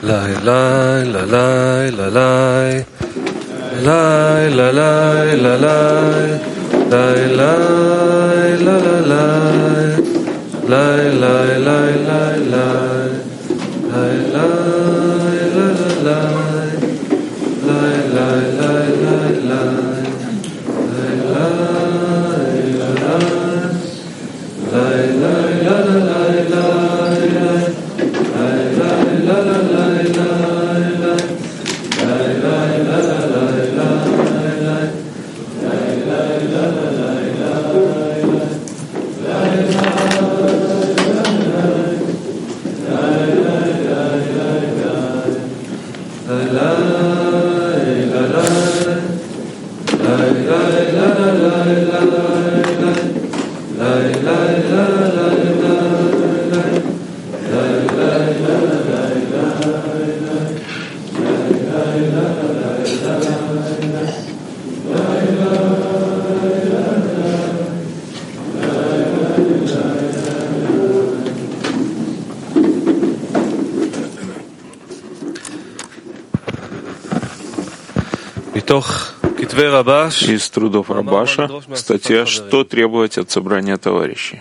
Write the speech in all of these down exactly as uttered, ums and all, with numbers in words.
Из трудов Рабаша, статья «Что требовать от собрания товарищей».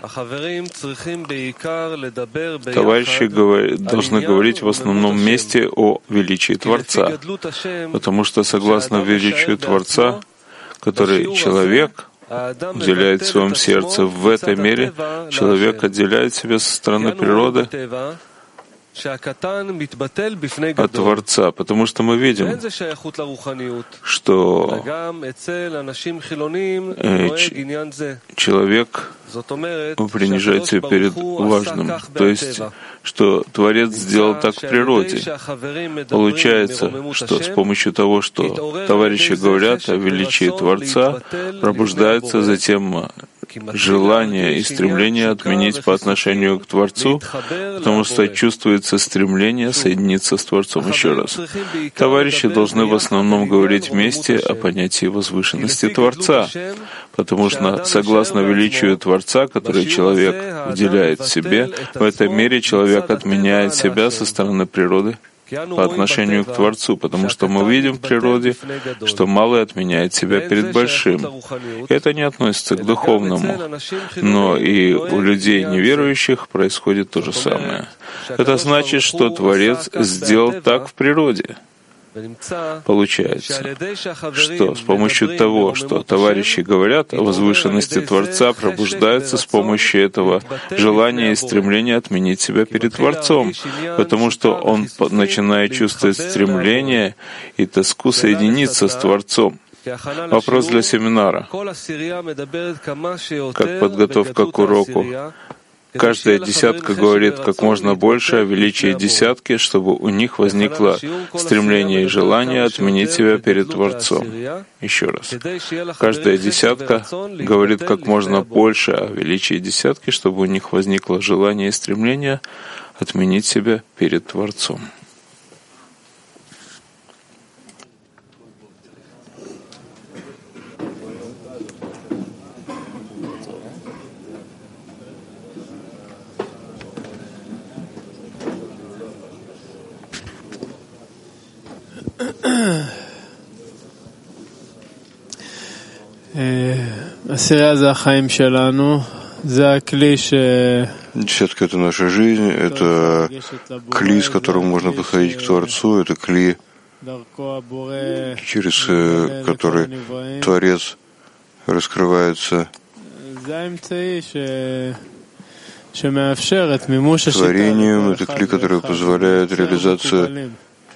Товарищи говор... должны говорить в основном месте о величии Творца, потому что, согласно величию Творца, который человек уделяет в своем сердце, в этой мере человек отделяет себя со стороны природы от Творца, потому что мы видим, что человек принижает себя перед важным, то есть, что Творец сделал так в природе. Получается, что с помощью того, что товарищи говорят о величии Творца, пробуждается затем желание и стремление отменить по отношению к Творцу, потому что чувствуется стремление соединиться с Творцом. Еще раз. Товарищи должны в основном говорить вместе о понятии возвышенности Творца, потому что, согласно величию Творца, который человек уделяет себе, в этой мере человек отменяет себя со стороны природы по отношению к Творцу, потому что мы видим в природе, что малый отменяет себя перед большим. И это не относится к духовному, но и у людей неверующих происходит то же самое. Это значит, что Творец сделал так в природе. Получается, что с помощью того, что товарищи говорят о возвышенности Творца, пробуждается с помощью этого желания и стремления отменить себя перед Творцом, потому что он начинает чувствовать стремление и тоску соединиться с Творцом. Вопрос для семинара. Как подготовка к уроку. Каждая десятка говорит как можно больше о величии десятки, чтобы у них возникло стремление и желание отменить себя перед Творцом. Еще раз. Каждая десятка говорит как можно больше о величии десятки, чтобы у них возникло желание и стремление отменить себя перед Творцом. Десятка — это наша жизнь, это кли, с которым можно подходить к Творцу, это кли, через который Творец раскрывается творением, это кли, который позволяет реализацию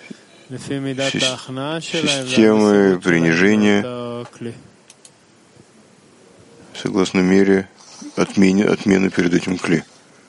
системы принижения согласно мере отмены, отмены перед этим кли.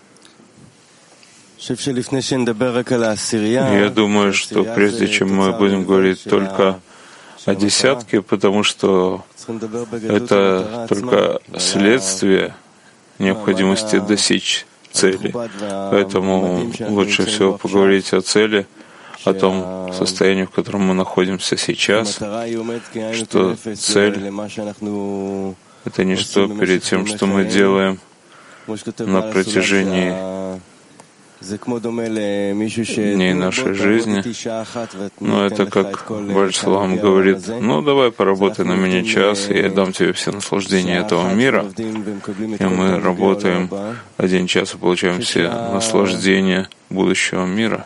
Я думаю, что прежде чем мы будем говорить только о десятке, потому что это только следствие необходимости достичь цели. Поэтому лучше всего поговорить о цели, о том состоянии, в котором мы находимся сейчас, что цель — это ничто перед тем, что мы делаем на протяжении дней нашей жизни. Но это как Вальшалам говорит: ну давай поработай на меня час, и я дам тебе все наслаждения этого мира. И мы работаем один час и получаем все наслаждения будущего мира.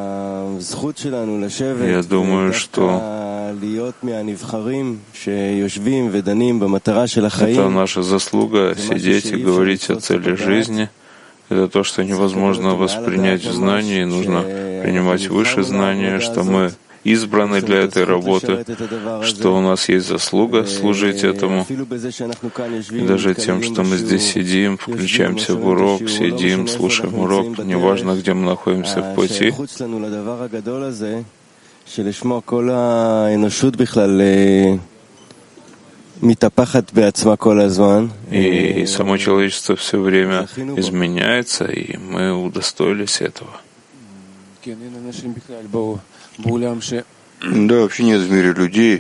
Я думаю, что это наша заслуга — сидеть и говорить о цели жизни. Это то, что невозможно воспринять в знании, нужно принимать выше знания, что мы избраны для этой работы, что у нас есть заслуга служить этому. И даже тем, что мы здесь сидим, включаемся в урок, сидим, слушаем урок, неважно, где мы находимся в пути, и само человечество все время изменяется, и мы удостоились этого. Да, вообще нет в мире людей,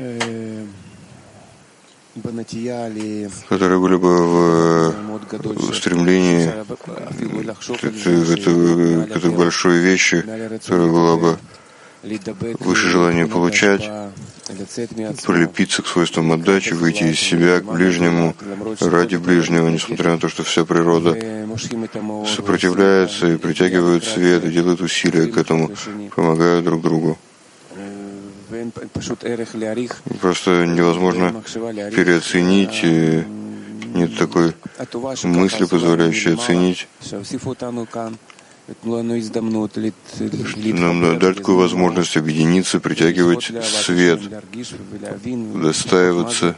которые были бы в стремлении к этой, к этой большой вещи, которая была бы выше желания получать, прилепиться к свойствам отдачи, выйти из себя к ближнему, ради ближнего, несмотря на то, что вся природа сопротивляется и притягивает свет, и делает усилия к этому, помогают друг другу. Просто невозможно переоценить, нет такой мысли, позволяющей оценить. Нам дать такую возможность объединиться, притягивать свет, достаиваться,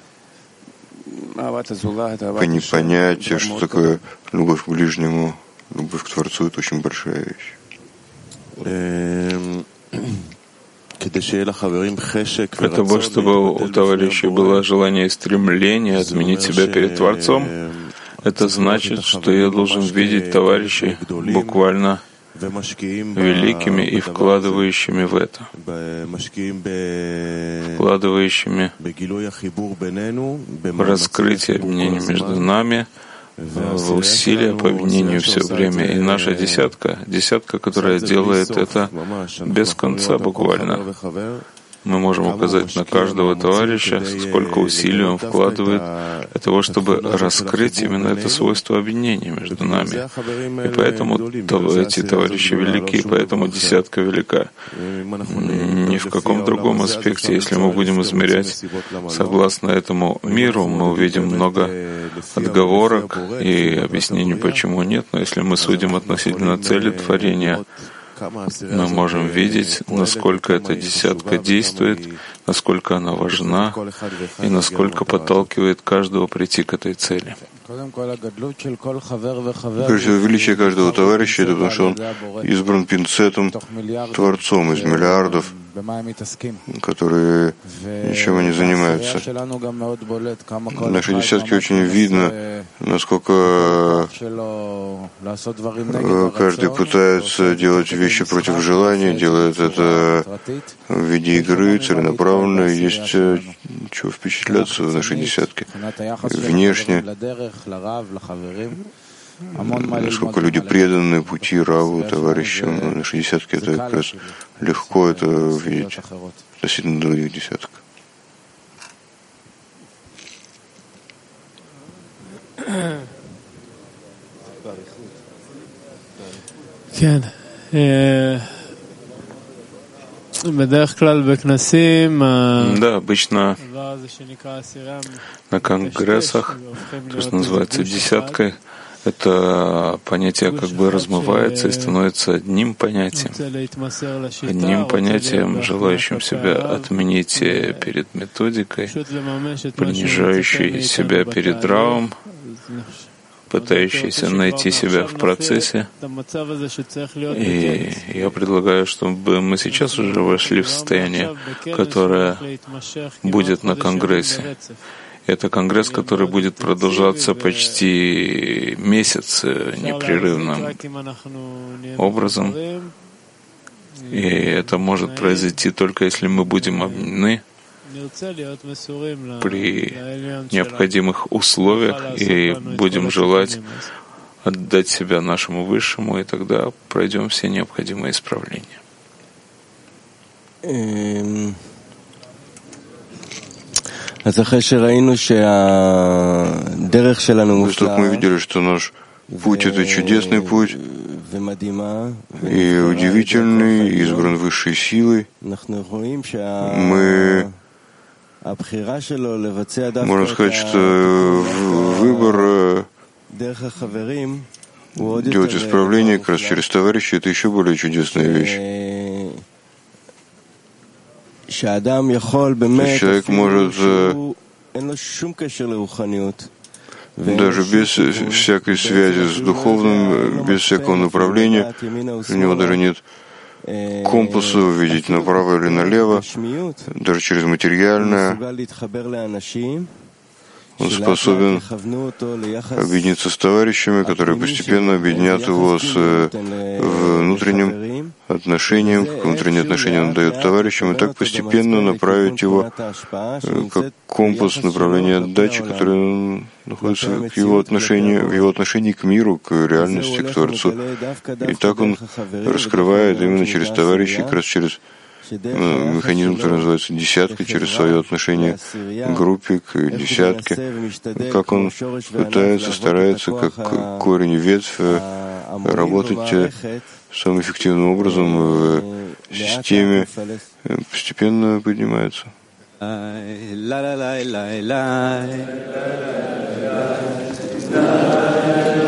понять, что такое любовь к ближнему, любовь к Творцу — это очень большая вещь. Для того, чтобы у товарищей было желание и стремление изменить себя перед Творцом, это значит, что я должен видеть товарищей буквально великими и вкладывающими в это, вкладывающими в раскрытие объединения между нами, в усилия по объединению все время. И наша десятка, десятка, которая делает это без конца буквально. Мы можем указать на каждого товарища, сколько усилий он вкладывает для того, чтобы раскрыть именно это свойство объединения между нами. И поэтому эти товарищи велики, и поэтому десятка велика. Ни в каком другом аспекте. Если мы будем измерять согласно этому миру, мы увидим много отговорок и объяснений, почему нет. Но если мы судим относительно цели творения, мы можем видеть, насколько эта десятка действует, насколько она важна и насколько подталкивает каждого прийти к этой цели. Прежде всего, величие каждого товарища — это потому, что он избран пинцетом, Творцом из миллиардов, которые ничем не занимаются. В нашей десятке очень видно, насколько каждый пытается делать вещи против желания, делает это в виде игры, целенаправленно. Есть чего впечатляться в нашей десятке. Внешне, насколько люди преданы пути Раву, товарищам. В нашей десятке это как раз легко это увидеть относительно других десяток. Да, обычно на конгрессах, то, что называется десяткой, это понятие как бы размывается и становится одним понятием. Одним понятием, желающим себя отменить перед методикой, принижающей себя перед Равом, пытающийся найти себя в процессе. И я предлагаю, чтобы мы сейчас уже вошли в состояние, которое будет на Конгрессе. Это Конгресс, который будет продолжаться почти месяц непрерывным образом. И это может произойти только если мы будем объединены при необходимых условиях и будем желать отдать себя нашему Высшему, и тогда пройдем все необходимые исправления. После того, как мы видели, что наш путь — это чудесный путь, и удивительный, избран высшей силой, мы можем сказать, что выбор делать исправление как раз через товарищей — это еще более чудесная вещь. Человек может даже без всякой связи с духовным, без всякого направления, у него даже нет компаса увидеть направо или налево, даже через материальное, он способен объединиться с товарищами, которые постепенно объединят его с внутренним отношением, как внутреннее отношение он дает товарищам, и так постепенно направить его как компас направления отдачи, который находится в его отношении, в его отношении к миру, к реальности, к Творцу. И так он раскрывает именно через товарищей, как раз через механизм, который называется десятка, через свое отношение к группе, к десятке, как он пытается, старается, как корень и ветвь, работать самым эффективным образом в системе, постепенно поднимается. La